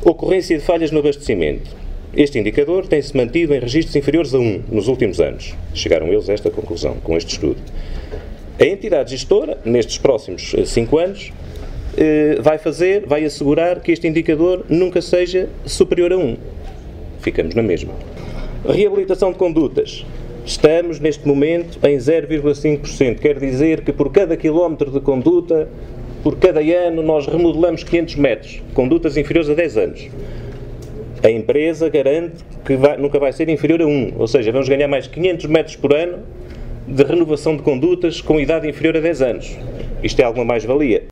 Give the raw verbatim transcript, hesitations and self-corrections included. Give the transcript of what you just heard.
Ocorrência de falhas no abastecimento. Este indicador tem-se mantido em registros inferiores a um nos últimos anos. Chegaram eles a esta conclusão, com este estudo. A entidade gestora, nestes próximos cinco anos, vai fazer, vai assegurar que este indicador nunca seja superior a um. Ficamos na mesma. Reabilitação de condutas. Estamos, neste momento, em zero vírgula cinco por cento. Quer dizer que por cada quilómetro de conduta, por cada ano, nós remodelamos quinhentos metros. Condutas inferiores a dez anos. A empresa garante que vai, nunca vai ser inferior a um. Ou seja, vamos ganhar mais quinhentos metros por ano de renovação de condutas com idade inferior a dez anos. Isto é alguma mais-valia.